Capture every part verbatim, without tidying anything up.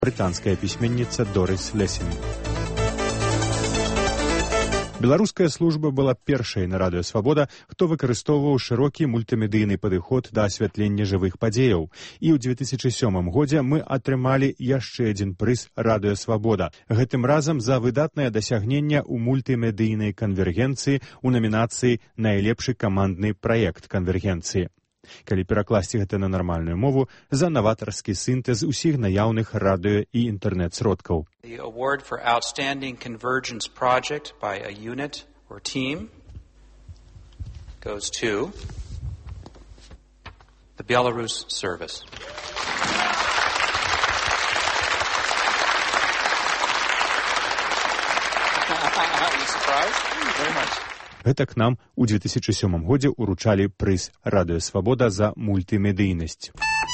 брытанская пісьменніца Дорис Лесінг. Беларуская служба была першай на радыё «Свабода», хто выкарыстоўваў шырокі мультымедыйны падыход да асвятлення жывых падзеяў. І ў дзве тысячы сёмым годзе мы атрымалі яшчэ адзін прыз «Радыё Свабода». Гэтым разам за выдатнае дасягненне ў мультымедыйнай канвергенцыі ў намінацыі «Найлепшы камандны праект канвергенцыі». Калі перакласці гэта на нармальную мову, за наватарскі сінтэз усіх наяўных радыё і інтэрнэт-сродкаў. The award for outstanding convergence project by a unit or team goes to the Belarus service. Are you surprised? Very much. Гэта к нам у дзве тысячы сёмым годзе уручалі прыз «Радыё Свабода» за мультымедыйнасць.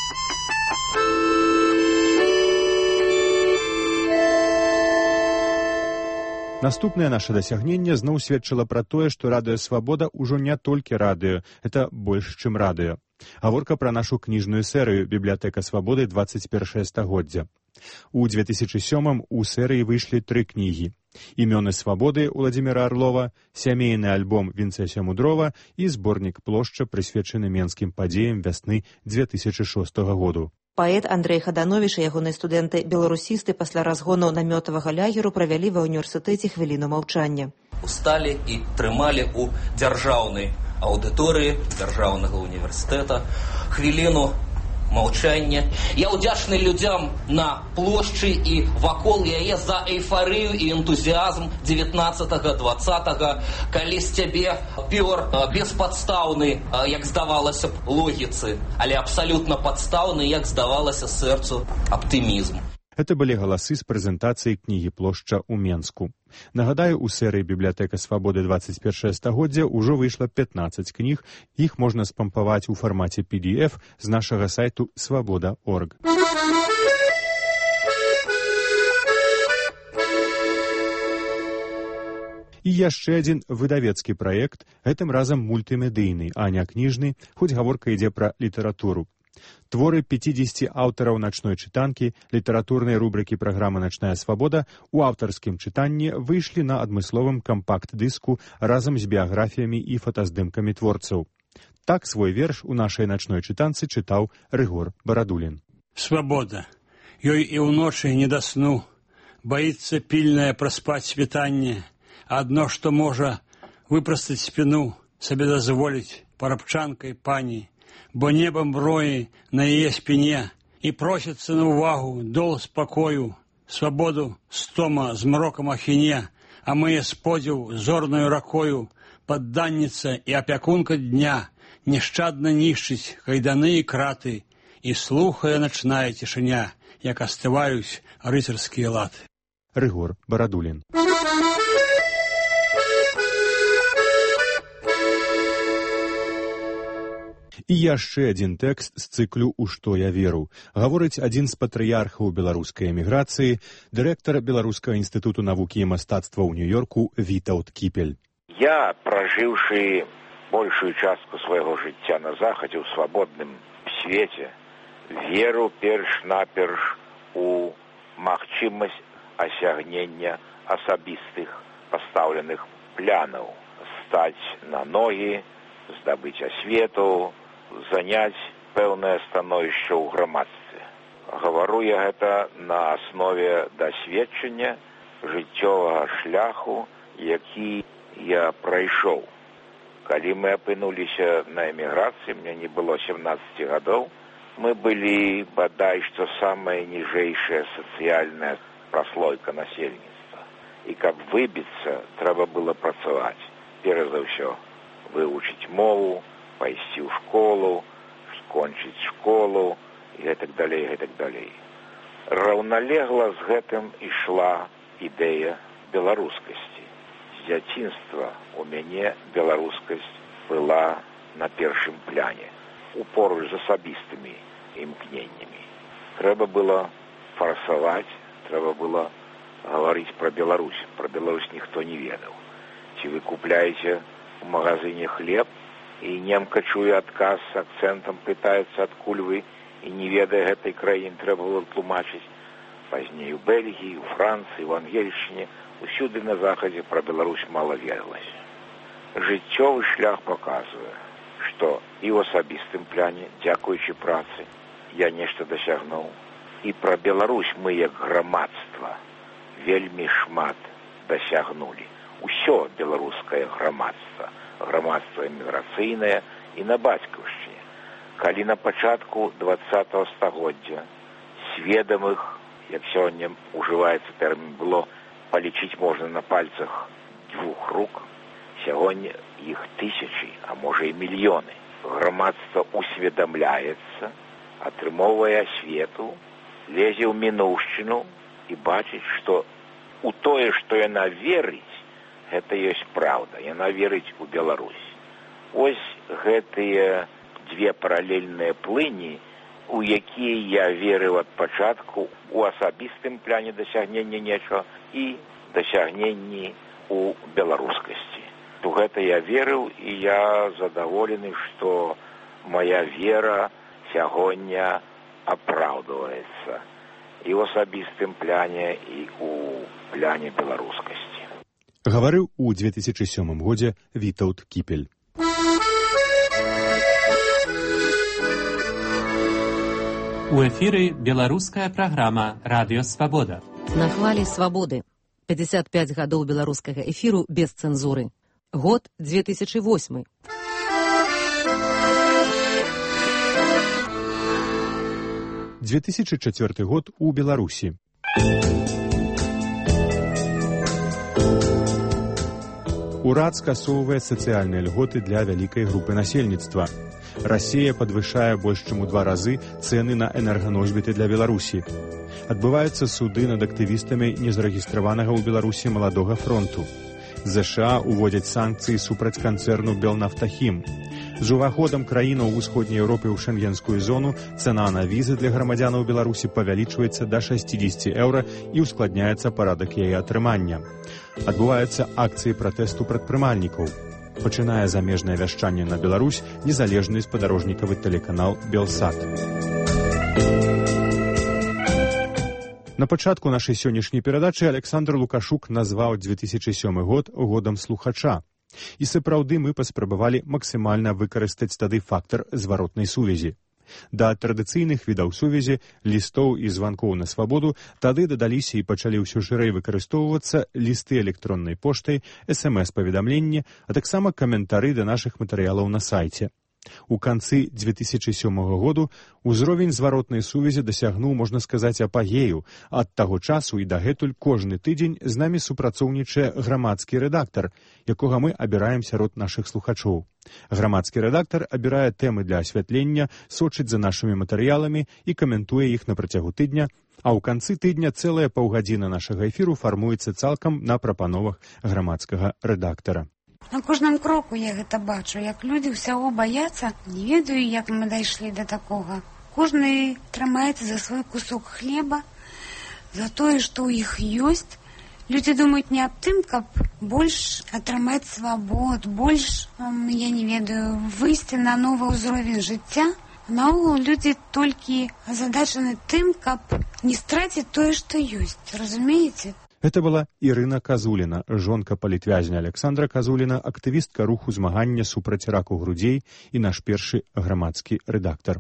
Наступнае наша дасягненне зноў сведчыла пра тое, што «Радыё Свабода» ўжо не толькі радыё, это больш, чым радыё. Гаворка пра нашу кніжную серыю «Бібліятэка Свабоды двадцать першае стагоддзя». У дзве тысячы сёмым у серыі выйшлі тры кнігі. «Імёны свабоды» Уладзіміра Арлова, сямейны альбом Вінцэсія Мудрова і зборнік «Плошча», прысвечаны менскім падзеям вясны дзве тысячы шостага году. Паэт Андрэй Хадановіч і ягоныя студэнты-беларусісты пасля разгону намётавага лагеру правялі ва ўніверсітэце хвіліну маўчання. Усталі і трымалі ў дзяржаўнай аўдыторыі дзяржаўнага універсітэта хвіліну маўчання. Я ўдзячны людзям на плошчы і вакол яе за эйфарыю і энтузіазм дзевятнаццатага дваццатага, калі з цябе пёр беспадстаўны, як здавалася б, логіцы, але абсалютна падстаўны, як здавалася сэрцу, аптымізм. Гэта былі галасы з прэзентацыі кнігі «Плошча» ў Менску. Нагадаю, у серыі «Бібліятэка Свабоды двадцать першае стагоддзя» ўжо выйшла пятнаццаць кніг, іх можна спампаваць у фармаце пі ді эф з нашага сайту свабода точка орг. І яшчэ адзін выдавецкі праект, гэтым разам мультымедыйны, а не кніжны, хоць гаворка ідзе пра літаратуру. Творы пяцідзесяці аўтараў начной чытанкі, літаратурнай рубрыкі праграмы «Начная свабода» у аўтарскім чытанні выйшлі на адмысловым кампакт-дыску разам з біяграфіямі і фотаздымкамі творцаў. Так свой верш у нашай начной чытанцы чытаў Рыгор Барадулін. Свабода. Ёй і ўночы не да сну. Баіцца пільнае праспаць світанне. Адно, што можа выпрастаць спіну, сабе дазволіць парабчанкай пані. Бо небом броі на яе спіне і просіцца на ўвагу дол спакою, свабоду стома змрокам ахіне, а мые сподзіў зорнаю ракою, падданніца і апякунка дня нешчадна нішчыць кайданы і краты, і слухае начная цішыня, як астываюць рыцарскія латы. Рыгор Барадулін. І яшчэ адзін тэкст з цыклю «У што я веру». Гаворыць адзін з патрыярхаў беларускай эміграцыі, дырэктар Беларускага інстытуту навукі і мастацтва ў Нью-Йорку Вітаўт Кіпель. Я, пражыўшы большую частку свайго жыцця на захадзе ў свабодным свеце, веру перш-наперш у магчымасць асягнення асабістых пастаўленых планаў, стаць на ногі, здабыць асвету, заняць пэўнае становішча ў грамадстве. Гавару я гэта на аснове дасведчання жыццёвага шляху, які я прайшоў. Калі мы апынуліся на эміграцыі, мне не было сямнаццаці гадоў, мы былі, бадай, што самая ніжэйшая сацыяльная праслойка насельніцтва. І каб выбіцца, трэба было працаваць. Перш за ўсё, вывучыць мову, пайсці ў школу, скончыць школу і гэтак далей, гэтак далей. Раўналегла з гэтым ішла ідэя беларускасці. З дзяцінства у мяне беларускасць была на першым пляне, упоруч з асабістымі імкненнямі. Трэба было фарсаваць, трэба было гаварыць пра Беларусь. Пра Беларусь ніхто не ведаў. Ці вы купляеце в магазине хлеб, и немка чуе адказ с акцентом, пытается, адкуль вы, и не ведая гэтай краіны, трэба было тлумачыць, пазней у Бельгіі, у Францыі, у Ангельшчыне, усюды на захадзе пра Беларусь мала верылася. Жыццёвы шлях паказвае, што і ў асабістым пляне, дзякуючы працы, я нешта дасягнуў. І пра Беларусь мы, як грамадства, вельмі шмат дасягнулі. Усё беларускае грамадства, грамадства эміграцыйнае і на бацькаўшчыне. Калі на пачатку двадцатага стагоддзя сведамых, як сёння ужываецца тэрмін, было палічыць можна на пальцах двух рук, сягоння іх тысячы, а можа і мільёны. Грамадства усведамляецца, атрымоўвае асвету, лезе ў мінуўшчыну і бачыць, што у тое, што яна верыць, гэта ёсць праўда. Яна верыць у Беларусь. Ось гэтыя дзве паралельныя плыні, у якія я верыў ад пачатку у асабістым пляне дасягнення нечага і дасягненні у беларускасці. У гэта я верыў, і я задаволены, што моя вера сягоння апраўдваецца і ў асабістым пляне, і ў пляне беларускасці. Гаварыў у две тысячы сёмым годзе Вітаўт Кіпель. У эфіры беларуская праграма «Радыё Свабода». На хвалі свабоды. пятьдесят пять гадоў беларускага эфіру без цэнзуры. Год две тысячы восьмы. две тысячы чацвёрты год у Беларусі. Урад скасоўвае сацыяльныя льготы для вялікай групы насельніцтва. Расія падвышае больш чым у два разы цэны на энерганосьбіты для Беларусі. Адбываюцца суды над актывістамі незарэгістраванага ў Беларусі маладога фронту. ЗША уводзяць санкцыі супраць канцэрну «Белнафтахім». З уваходам краіны ў усходняй Еўропе ў шэнгенскую зону цана на візы для грамадзянаў Беларусі павялічваецца да шэсцідзесят еўра і ускладняецца парадак яе атрымання. Адбываюцца акцыі пратэсту прадпрымальнікаў. Пачынае замежнае вяшчанне на Беларусь незалежны спадарожнікавы тэлеканал «Белсат». На пачатку нашай сённяшняй перадачы Александр Лукашук назваў две тысячы сёмы год годам слухача. І сапраўды мы паспрабавалі максімальна выкарыстаць тады фактар зваротнай сувязі. Да традыцыйных відаў сувязі, лістоў і званкоў на свабоду тады дадаліся і пачалі ўсё шырэй выкарыстоўвацца лісты электроннай поштай, эс эм эс-паведамленні, а таксама каментары да нашых матэрыялаў на сайце. У канцы две тысячы сёмага году ўзровень зваротнай сувязі дасягнуў, можна сказаць, апагею. Ад таго часу і дагэтуль кожны тыдзень з намі супрацоўнічае грамадскі рэдактар, якога мы абіраем сярод нашых слухачоў. Грамадскі рэдактар абірае тэмы для асвятлення, сочыць за нашымі матэрыяламі і каментуе іх на працягу тыдня, а ў канцы тыдня цэлая паўгадзіна нашага эфіру фармуецца цалкам на прапановах грамадскага рэдактара. На кожным кроку я гэта бачу, як людзі ўсяго баяцца. Не ведаю, як мы дайшлі да такога. Кожны трымаецца за свой кусок хлеба, за тое, што ў іх ёсць. Людзі думаюць не аб тым, каб больш атрымаць свабод, больш, я не ведаю, выйсці на новы ўзровень жыцця. Наогул людзі толькі азадачаны тым, каб не страціць тое, што ёсць. Разумееце? Это была Ірына Казуліна, жонка палітвязня Александра Казуліна, актывістка руху змагання супраць раку грудзей і наш першы грамадскі рэдактар.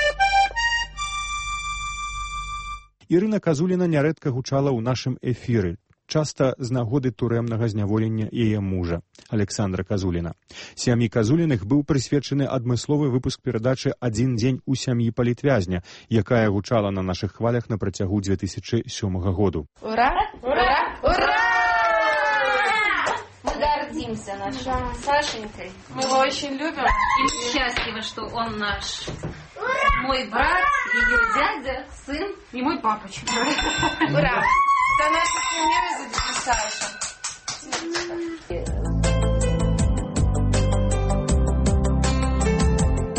Ірына Казуліна нярэдка гучала ў нашым эфіры, часта з нагоды турэмнага зняволення яе мужа, Александра Казуліна. Сям'і Казуліных быў прысвечаны адмысловы выпуск перадачы «Адзін дзень у сям'і палітвязня», якая гучала на нашых хвалях на працягу две тысячы сёмага году. Ура! Ура! Ура! Мы гордимся нашей Сашенькой. Мы его очень любим. И счастливы, что он наш. Мой брат, ее дядя, сын и мой папочка. Ура! Это наши примеры за дядю Сашу.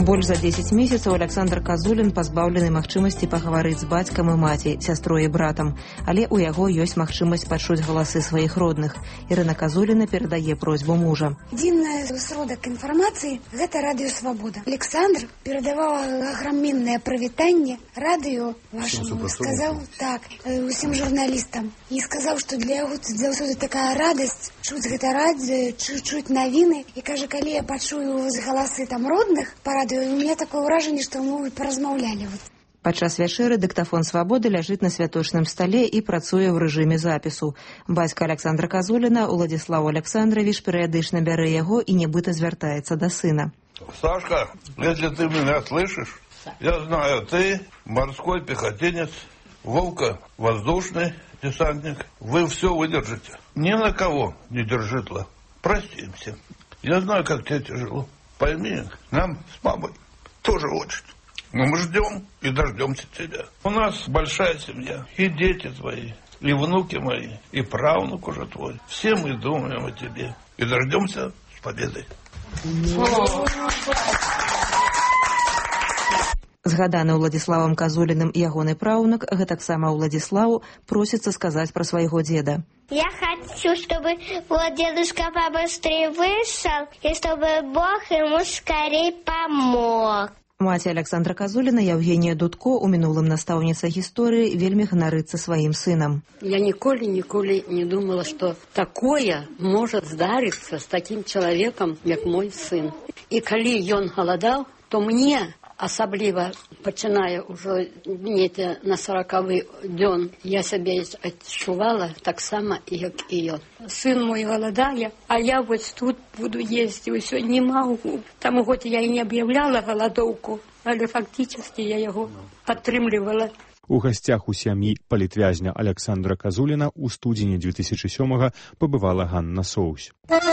Больш за дзесяць месяцаў Аляксандр Казулін пазбаўлены магчымасці пагаварыць з бацькам і маці, сястрой і братам, але ў яго ёсць магчымасць пачуць галасы сваіх родных. Ірына Казуліна перадае просьбу мужа. Адзіны сродак інфармацыі – гэта радыё «Свабода». Александр перадаваў аграменнае прывітанне радыё вашаму, сказаў так усім журналістам і сказаў, што для яго заўсёды такая радасць чуць гэта радыё, чуць навіны, і кажа, калі я пачую галасы там родных па радыё, у меня такое ўражанне, што мы паразмаўлялі. Падчас вячэры дыктафон «Свабоды» ляжыць на святочным стале і працуе ў рэжыме запісу. Бацька Аляксандра Казуліна, Уладзіслаў Александрович, перыядычна бярэ яго і нібыта звяртаецца да сына. Сашка, если ты меня слышишь, я знаю, ты морской пехотинец, Вовка воздушный десантник, вы все выдержите. Ни на кого не держитла. Простимся. Я знаю, как тебе тяжело. Пойми, нам с мамой тоже очень. Но мы ждем и дождемся тебя. У нас большая семья. И дети твои, и внуки мои, и правнук уже твой. Все мы думаем о тебе. И дождемся с победой. Згаданы Уладзіславам Казуліным ягоны праўнук, гэтаксама Уладзіславу, просіцца сказаць пра свайго деда. Я хочу, чтобы вот дедушка побыстрее вышел, и чтобы Бог ему скорее помог. Маці Аляксандра Казуліна, Евгения Дудко, у мінулым настаўніца гісторыі, вельмі ганарыцца сваім сынам. Я ніколі, ніколі не думала, што такое можа здарыцца з такім чалавекам, як мой сын. І калі ён галадаў, то мне, асабліва пачынае ўжо недзе на сорокавы дзён, я сябе адчувала таксама, як і ён. Сын мой галадае, а я вось тут буду есці ўсё не магу. Таму хоць я і не аб'яўляла галадоўку, але фактически я яго падтрымлівала. У гасцях у сям'і палітвязня Аляксандра Казуліна ў студзені две тысячы сёмага пабывала Ганна Соусь.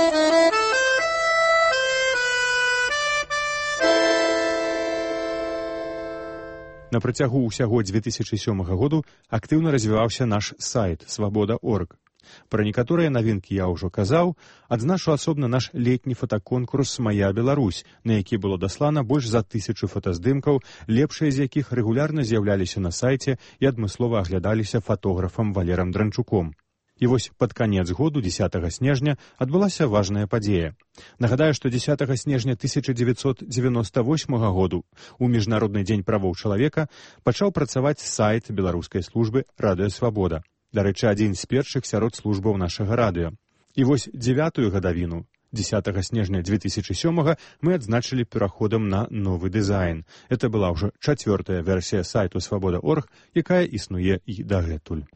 На працягу ўсяго две тысячы сёмага году актыўна развіваўся наш сайт свабода точка орг. Пра некаторыя навінкі я ўжо казаў, адзначу асобна наш летні фотаконкурс «Мая Беларусь», на які было даслана больш за тысячу фотаздымкаў, лепшыя з якіх рэгулярна з'яўляліся на сайце і адмыслова аглядаліся фотографам Валерам Дранчуком. І вось пад канец году, дзесятага снежня, адбылася важная падзея. Нагадаю, што дзесятага снежня тысяча дзевяцьсот дзевяноста восьмага году у Міжнародны дзень правоў чалавека пачаў працаваць сайт беларускай службы «Радыё Свабода». Дарэчы, адзін з першых сярод службаў нашага радыё. І вось дзевятую гадавіну, дзесятага снежня две тысячы сёмага, мы адзначылі пераходам на новы дызайн. Это была ўжо чацвёртая версія сайту свабода точка орг, якая існуе і дагэтуль.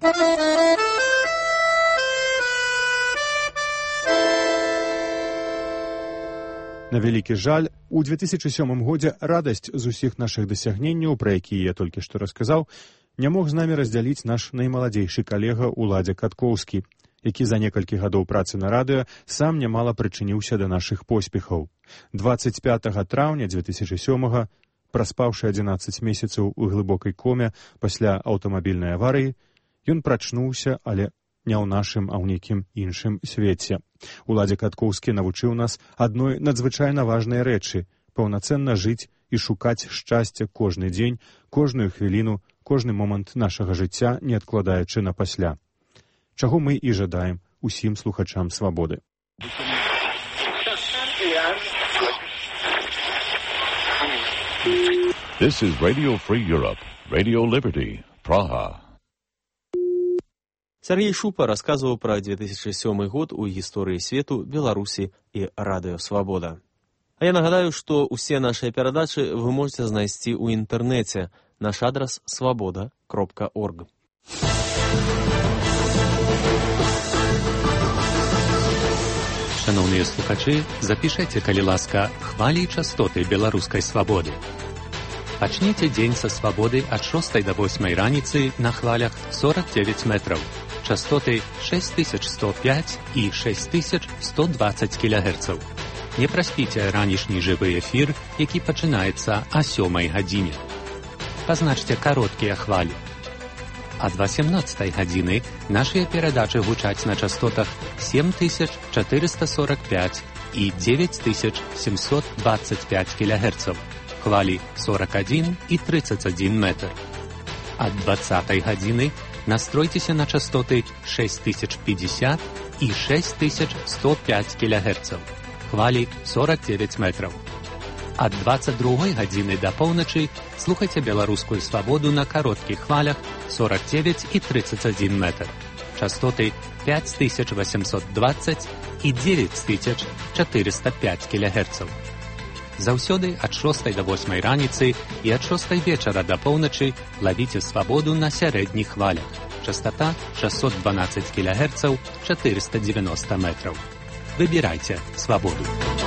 На вялікі жаль, у две тысячы сёмым годзе радасць з усіх нашых дасягненняў, пра якія я толькі што расказаў, не мог з намі раздзяліць наш наймаладзейшы калега Уладзя Каткоўскі, які за некалькі гадоў працы на радыё сам нямала прычыніўся да нашых поспехаў. дваццаць пятага траўня две тысячы сёмага, праспаўшы адзінаццаць месяцаў у глыбокай коме пасля аўтамабільнай аварыі, ён прачнуўся, але не ў нашым, а ў нейкім іншым свеце. Уладзя Каткоўскі навучыў нас адной надзвычайна важнай рэчы – паўнацэнна жыць і шукаць шчасця кожны дзень, кожную хвіліну, кожны момант нашага жыцця, не адкладаючы на пасля. Чаго мы і жадаем усім слухачам свабоды. This is Radio Free Europe, Radio Liberty, Praha. Сергей Шупа рассказывал про две тысячи сёмы год у гісторыі свету, Беларусі і Радыё Свабода. А я нагадаю, што ўсе нашыя перадачы вы можете знайсці ў інтэрнэце. Наш адрас свабода кропка орг. Шановныя слухачы, запішайце, калі ласка, хвалі і частоты беларускай свабоды. Пачніце дзень са свабоды ад шостай да восьмай раніцы на хвалях сорок девять метраў. Частоты шесть тысяч сто пять і шесть тысяч сто двадцать кілогерцаў. Не праспіце ранішні жывы эфір, які пачынаецца о сёмай гадзіне. Пазначце кароткія хвалі. Ад восемнадцатай гадзіны нашыя перадачы гучаць на частотах семь тысяч четыреста сорок пять і девять тысяч семьсот двадцать пять кілогерцаў. хвалі сорок один і тридцать один метр. Ад двадцатай гадзіны настройцеся на частоты шесть тысяч пятьдесят і шесть тысяч сто пять кілягерцаў, хвалі сорок девять метров. Ад двадцать другой гадзіны да поўначы слухайце беларускую свабоду на кароткіх хвалях сорок девять і тридцать один метр, частоты пять тысяч восемьсот двадцать і девять тысяч четыреста пять кілягерцаў. Заўсёды ад шостай да восьмай раніцы і ад шостай вечара да поўначы лавіце свабоду на сярэдніх хвалях. Частота шестьсот двенадцать кілягерцаў, четыреста девяносто метров. Выбирайте свабоду.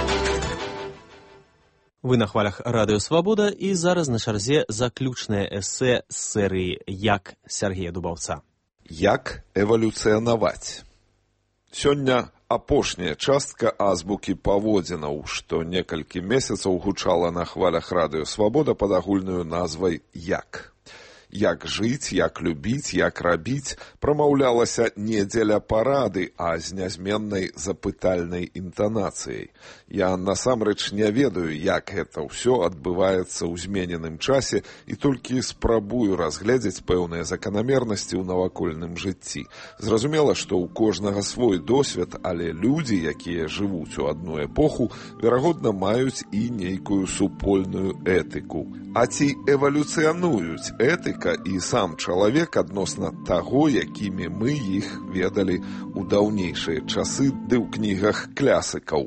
Вы на хвалях Радыё Свабода, і зараз на чарзе заключнае эсэ з серыі «Як» Сергея Дубаўца. Як эвалюцыянаваць? Сёння апошняя частка азбукі паводзінаў, што некалькі месяцаў гучала на хвалях Радыё Свабода пад агульнаю назвай «Як». Як жыць, як любіць, як рабіць, прамаўлялася не дзеля парады, а з нязменнай запытальнай інтанацыяй. Я насамрэч не ведаю, як гэта ўсё адбываецца ў змененым часе і толькі спрабую разгледзець пэўныя заканамернасці ў навакольным жыцці. Зразумела, што ў кожнага свой досвед, але людзі, якія жывуць у адну эпоху, верагодна, маюць і нейкую супольную этыку. А ці эвалюцыянуюць этыка і сам чалавек адносна таго, якімі мы іх ведалі ў даўнейшыя часы ды ў кнігах клясыкаў.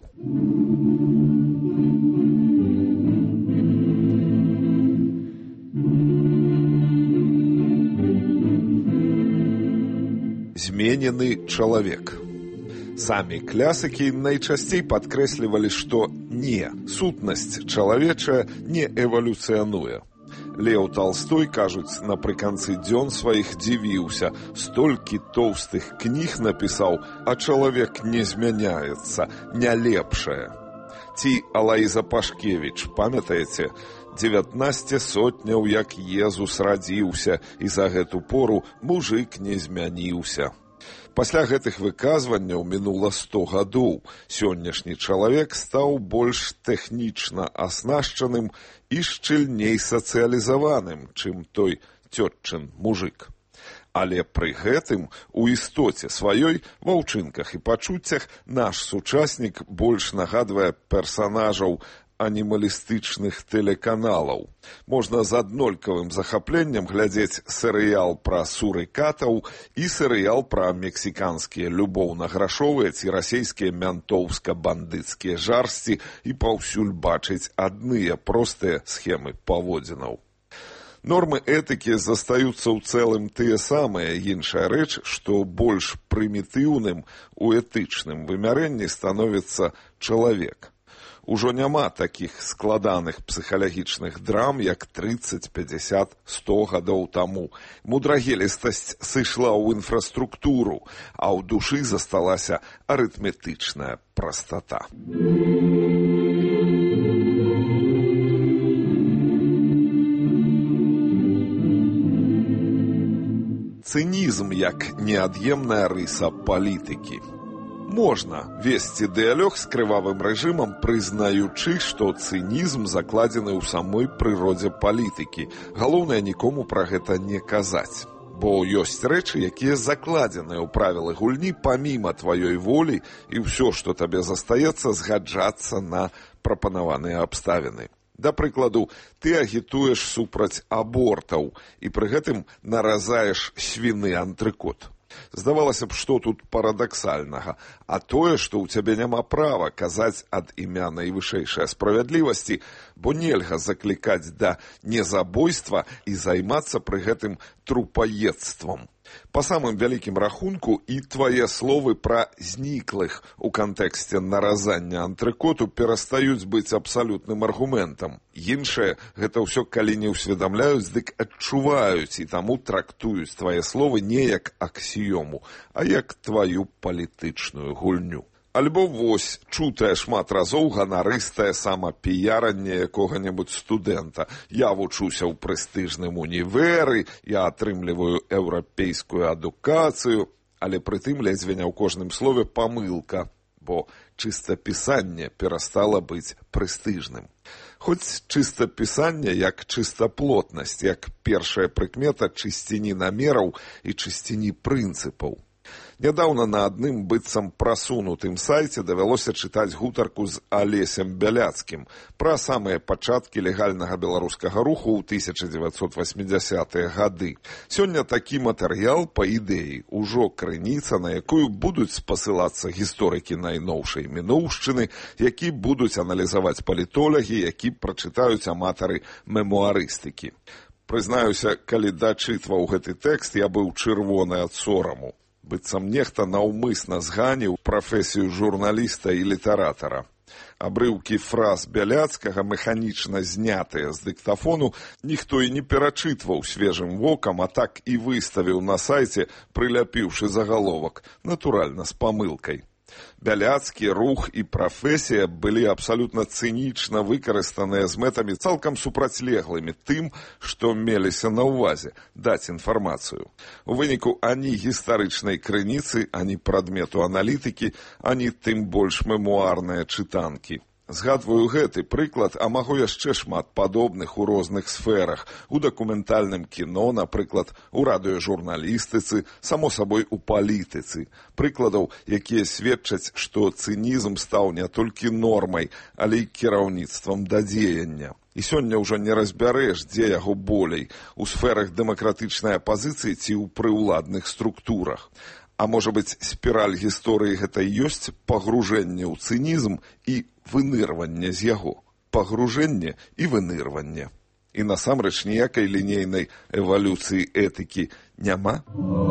Зменены чалавек. Самі клясыкі найчасцей падкрэслівалі, што не, сутнасць чалавечая не эвалюцыянуе. Леў Талстой, кажуць, напрыканцы дзён сваіх дзівіўся, столькі тоўстых кніг напісаў, а чалавек не змяняецца, не лепшае. Ці Алаіза Пашкевіч, памятаеце, дзевятнасць сотняў, як Езус радзіўся, і за гэту пору мужык не змяніўся. Пасля гэтых выказванняў мінула сто гадоў. Сённяшні чалавек стаў больш тэхнічна аснашчаным і шчыльней сацыялізаваным, чым той цётчын мужык. Але пры гэтым у істоце сваёй, ва ўчынках і пачуццях наш сучаснік больш нагадвае персанажаў анімалістычных тэлеканалаў. Можна з аднолькавым захапленнем глядзець серыял пра сурыкатаў і серыял пра мексіканскія любоўна-грашовыя ці расейскія мянтоўска-бандыцкія жарсці і паўсюль бачыць адныя простыя схемы паводзінаў. Нормы этыкі застаюцца ў цэлым тыя самыя, іншая рэч, што больш прымітыўным у этычным вымярэнні становіцца чалавек. Ужо няма такіх складаных псіхалагічных драм, як трыццаць, пяцьдзясят, сто гадоў таму. Мудрагелістасць сышла ў інфраструктуру, а ў душы засталася арытметычная прастата. Цынізм як неад'емная рыса палітыкі. Можна весці дыялог з крывавым рэжымам, прызнаючы, што цынізм закладзены ў самой прыродзе палітыкі. Галоўнае нікому пра гэта не казаць. Бо ёсць рэчы, якія закладзеныя ў правілы гульні паміма тваёй волі, і ўсё, што табе застаецца, згаджацца на прапанаваныя абставіны. Да прыкладу, ты агітуеш супраць абортаў і пры гэтым наразаеш свіны антрыкот. Здавалася б, што тут парадаксальнага, а тое, што ў цябе няма права казаць ад імя найвышэйшай справядлівасці, бо нельга заклікаць да незабойства і займацца пры гэтым трупаедствам. Па самым вялікім рахунку і твае словы пра зніклых у кантэксце наразання антрыкоту перастаюць быць абсалютным аргументам. Іншае, гэта ўсё калі не ўсведамляюць, дык адчуваюць і таму трактуюць твае словы не як аксіёму, а як тваю палітычную гульню. Альбо вось, чутае шмат разоў ганарыстае самапіяранне якога-небудзь студэнта. Я вучуся ў прэстыжным унівэры, я атрымліваю еўрапейскую адукацыю, але прытым ледзьве не ў кожным слове памылка, бо чыстапісанне перастала быць прэстыжным. Хоць чыста пісанне як чыстаплотнасць, як першая прыкмета чысціні намераў і чысціні прынцыпаў. Нядаўна на адным быццам прасунутым сайце давялося чытаць гутарку з Алесем Бяляцкім пра самыя пачаткі легальнага беларускага руху ў тысяча дзевяцьсот васьмідзясятыя гады. Сёння такі матэрыял, па ідэі, ужо крыніца, на якую будуць спасылацца гісторыкі найноўшай мінуўшчыны, які будуць аналізаваць палітолагі, які прачытаюць аматары мемуарыстыкі. Прызнаюся, калі дачытваў гэты тэкст, я быў чырвоны ад сораму. Быццам нехта наўмысна зганіў прафесію журналіста і літаратара. Абрыўкі фраз Бяляцкага, механічна знятыя з дыктафону, ніхто і не перачытваў свежым вокам, а так і выставіў на сайце, прыляпіўшы загаловак, натуральна, з памылкай. Бяляцкі, рух і прафесія былі абсалютна цынічна выкарыстаныя з мэтамі цалкам супрацьлеглымі тым, што меліся на ўвазе даць інфармацыю. У выніку ані гістарычнай крыніцы, ані прадмету аналітыкі, ані тым больш мемуарныя чытанкі. Згадваю гэты прыклад, а магу яшчэ шмат падобных у розных сферах, у дакументальным кіно, напрыклад, у радыёжурналістыцы, само сабой у палітыцы. Прыкладаў, якія сведчаць, што цынізм стаў не толькі нормай, але і кіраўніцтвам да дзеяння. І сёння ўжо не разбярэш, дзе яго болей, у сферах дэмакратычнай апазіцыі ці ў прыўладных структурах. А можа быць, спіраль гісторыі гэта ёсць пагружэнне ў цынізм і вынырванне з яго. Пагружэнне і вынырванне. І насамрэч ніякай лінейнай эвалюцыі этыкі няма.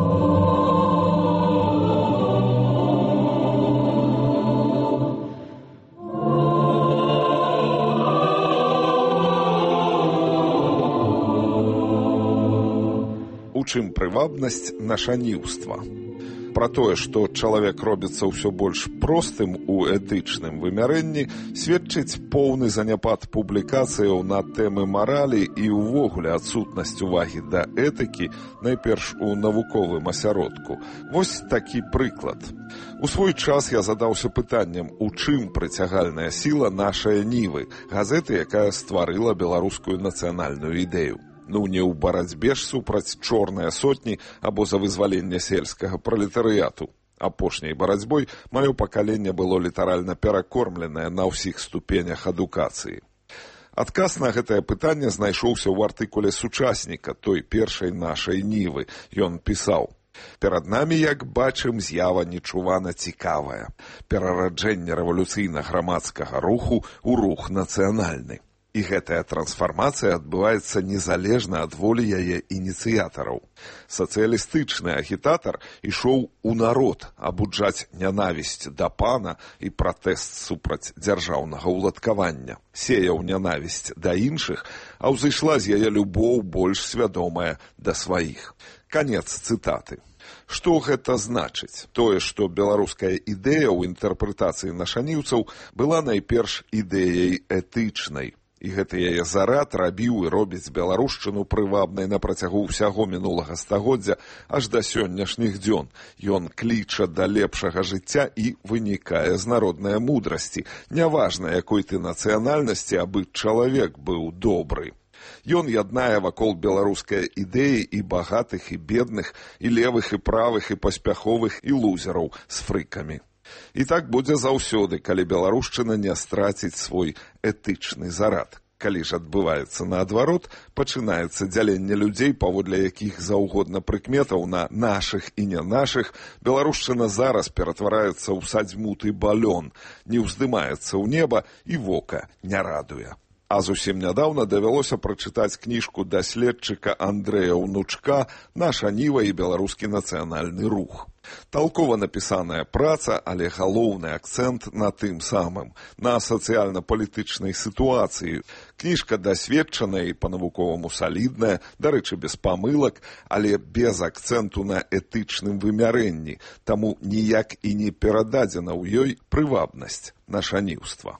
У чым прывабнасць нашаніўства? Пра тое, што чалавек робіцца ўсё больш простым у этычным вымярэнні, сведчыць поўны заняпад публікацыяў на тэмы маралі і ўвогуле адсутнасць увагі да этыкі, найперш у навуковым асяродку. Вось такі прыклад. У свой час я задаўся пытаннем, у чым прыцягальная сіла нашай Нівы, газеты, якая стварыла беларускую нацыянальную ідэю. Ну, не ў барацьбе ж супраць чорныя сотні або за вызваленне сельскага пралетарыяту. Апошняй барацьбой маё пакаленне было літаральна перакормленае на ўсіх ступенях адукацыі. Адказ на гэтае пытанне знайшоўся ў артыкуле сучасніка той першай нашай Нівы. Ён пісаў: «Перад намі, як бачым, з'ява нечувана цікавая. Перараджэнне рэвалюцыйна-грамадскага руху ў рух нацыянальны. І гэтая трансфармацыя адбываецца незалежна ад волі яе ініцыятараў. Сацыялістычны агітатар ішоў у народ абуджаць нянавісць да пана і пратэст супраць дзяржаўнага ўладкавання. Сеяў нянавісць да іншых, а ўзышла з яе любоў больш свядомая да сваіх». Канец цытаты. Што гэта значыць? Тое, што беларуская ідэя ў інтэрпрэтацыі нашаніўцаў была найперш ідэяй этычнай. І гэты яе зарад рабіў і робіць беларушчыну прывабнай на працягу ўсяго мінулага стагоддзя аж да сённяшніх дзён. Ён кліча да лепшага жыцця і вынікае з народнай мудрасці. Няважна, якой ты нацыянальнасці, абы чалавек быў добры. Ён яднае вакол беларускай ідэі і багатых, і бедных, і левых, і правых, і паспяховых, і лузераў з фрыкамі. І так будзе заўсёды, калі беларушчына не страціць свой этычны зарад. Калі ж адбываецца наадварот, пачынаецца дзяленне людзей паводле якіх заўгодна прыкметаў на нашых і не нашых, беларушчына зараз ператвараецца ў садзьмуты балён, не ўздымаецца ў неба і вока не радуе. А зусім нядаўна давялося прачытаць кніжку даследчыка Андрэя Ўнучка «Наша Ніва і беларускі нацыянальны рух». Талкова напісаная праца, але галоўны акцэнт на тым самым, на сацыяльна-палітычнай сітуацыі. Кніжка дасведчаная і па-навуковаму салідная, дарэчы, без памылак, але без акцэнту на этычным вымярэнні, таму ніяк і не перададзена ў ёй прывабнасць нашаніўства.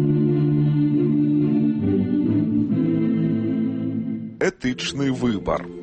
Этычны выбар.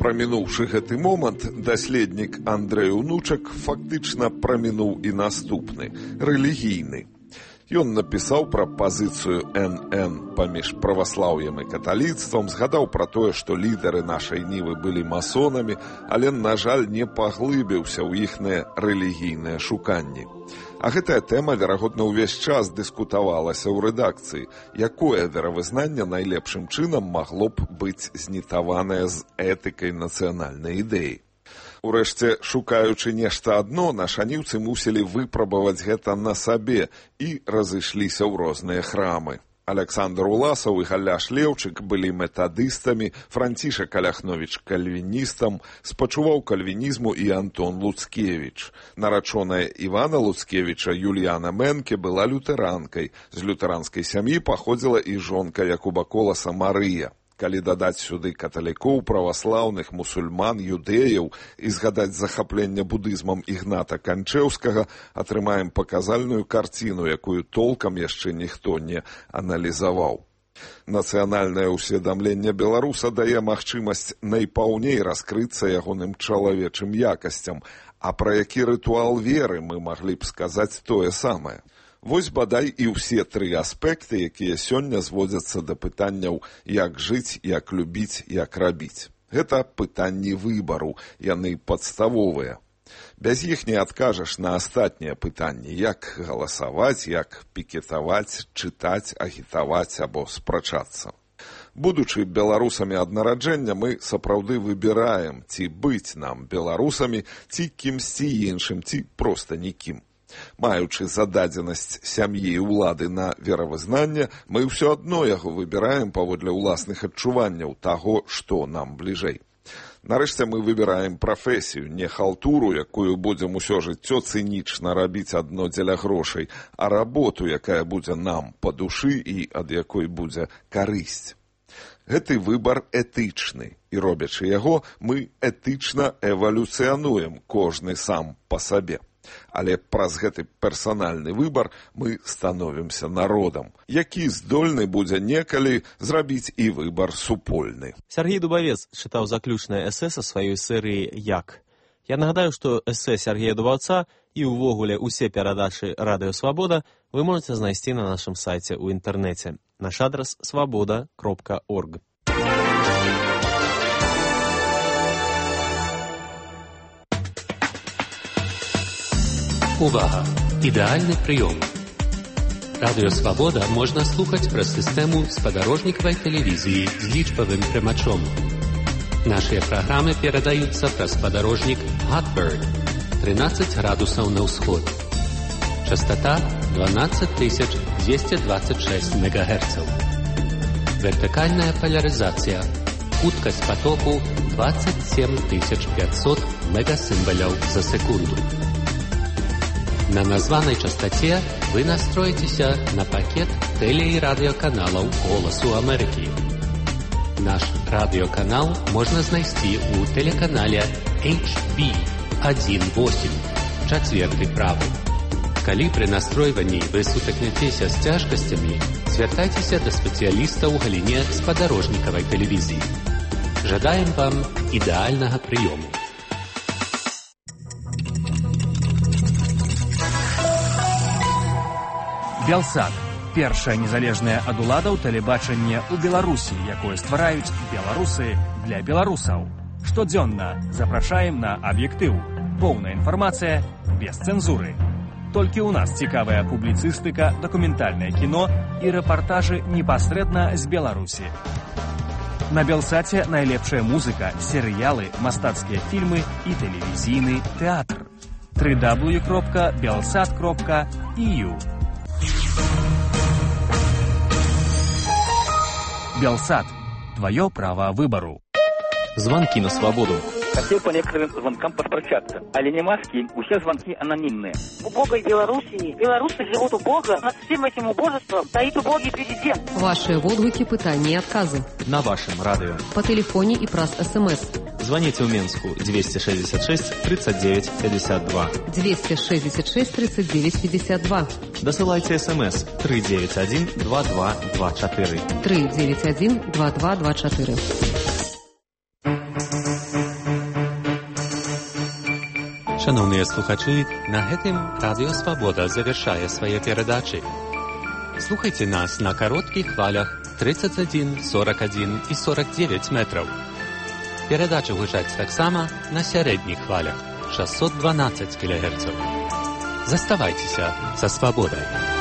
Прамінуўшы гэты момант, даследнік Андрэй Унучак фактычна прамінуў і наступны, рэлігійны. Ён напісаў пра пазіцыю эн эн паміж праваслаўем і каталіцтвам, згадаў пра тое, што лідары нашай нівы былі масонамі, але, на жаль, не паглыбіўся ў іхныя рэлігійныя шуканні. А гэтая тэма, верагодна, увесь час дыскутавалася ў рэдакцыі, якое веравызнанне найлепшым чынам магло б быць знітаванае з этыкай нацыянальнай ідэі. Урэшце, шукаючы нешта адно, нашаніўцы мусілі выпрабаваць гэта на сабе і разышліся ў розныя храмы. Аляксандр Уласаў і Галяш Леўчык былі метадыстамі, Францішак Аляхновіч кальвіністам, спачуваў кальвінізму і Антон Луцкевіч. Нарачоная Івана Луцкевіча Юліяна Менке была лютэранкай. З лютэранскай сям'і паходзіла і жонка Якуба Коласа Марыя. Калі дадаць сюды каталікоў, праваслаўных, мусульман, юдэяў і згадаць захапленне будызмам Ігната Канчэўскага, атрымаем паказальную карціну, якую толкам яшчэ ніхто не аналізаваў. Нацыянальнае ўсведамленне беларуса дае магчымасць найпаўней раскрыцца ягоным чалавечым якасцям, а пра які рытуал веры мы маглі б сказаць тое самае. Вось бадай і ўсе тры аспекты, якія сёння зводзяцца да пытанняў як жыць, як любіць, як рабіць. Гэта пытанні выбару, яны падставовыя. Без іх не адкажаш на астатнія пытанні, як галасаваць, як пікетаваць, чытаць, агітаваць або спрачацца. Будучы беларусамі ад нараджэння, мы сапраўды выбіраем, ці быць нам беларусамі, ці кімсьці іншым, ці проста нікім. Маючы зададзенасць сям'і і ўлады на веравызнанне, мы ўсё адно яго выбіраем паводле ўласных адчуванняў таго, што нам бліжэй. Нарэшце мы выбіраем прафесію, не халтуру, якую будзем усё жыццё цынічна рабіць адно дзеля грошай, а работу, якая будзе нам па душы і ад якой будзе карысць. Гэты выбар этычны, і робячы яго, мы этычна эвалюцыянуем кожны сам па сабе. Але праз гэты персанальны выбар мы становімся народам, які здольны будзе некалі зрабіць і выбар супольны. Сергей Дубавец чытаў заключнае эсэ са сваёй серыі «Як». Я нагадаю, што эсэ Сергея Дубаўца і ўвогуле усе перадачы «Радыё Свабода» вы можаце знайсці на нашым сайце ў інтэрнэце. Наш адрас свабода кропка орг. Увага! Ідэальны прыём. Радыё Свабода можна слухаць праз сістэму спадарожнікавай тэлевізіі з лічбавым прымачом. Нашыя праграмы перадаюцца праз спадарожнік Hotbird трынаццаць градусаў на ўсход. Частота дванаццаць тысяч дзвесце дваццаць шэсць мегагерцаў. Вертыкальная полярызацыя. Хуткасць потоку двадцать семь тысяч пятьсот мегасімбаляў за секунду. На названай частоце вы настроитеся на пакет теле- і радыёканалаў «Голасу Амерыкі». Наш радыёканал можна знайсці ў тэлеканале эйч би один восемь, чацверты правы. Калі пры настройванні вы сутыкнецеся з цяжкасцямі, звяртайцеся да спецыяліста ў галіне спадарожнікавай тэлевізіі. Жадаем вам ідэальнага прыёму. Белсат – першае незалежнае ад уладаў тэлебачанне ў Беларусі, якое ствараюць беларусы для беларусаў. Штодзённа запрашаем на аб'ектыў. Поўная інфармацыя без цэнзуры. Толькі ў нас цікавая публіцыстыка, дакументальнае кіно і рэпартажы непасрэдна з Беларусі. На Белсаце найлепшая музыка, серыялы, мастацкія фільмы і тэлевізійны тэатр. дабл ю дабл ю дабл ю кропка белсат кропка і ю. Белсат. Твое право выбору. Звонки на свободу. Хотел по некоторым звонкам поспрощаться. Але не маски, все звонки анонимные. У Бога и Белоруссии. Белорусы живут у Бога. Над всем этим убожеством стоит убогий президент. Ваши водгуки, пытания и отказы. На вашем радио. По телефоне и праз СМС. Звоните в Минску двести шестьдесят шесть тридцать девять пятьдесят два. двести шестьдесят шесть тридцать девять пятьдесят два. Досылайте СМС три девять один два два два четыре. три девять один два два два четыре. Шановныя слухачы, на гэтым Радыё Свабода завяршае свае перадачы. Слухайце нас на кароткіх хвалях тридцать один, сорок один і сорок девять метраў. Перадачы гучаць таксама на сярэдніх хвалях шестьсот двенадцать кілогерцаў. Заставайцеся са свабодай.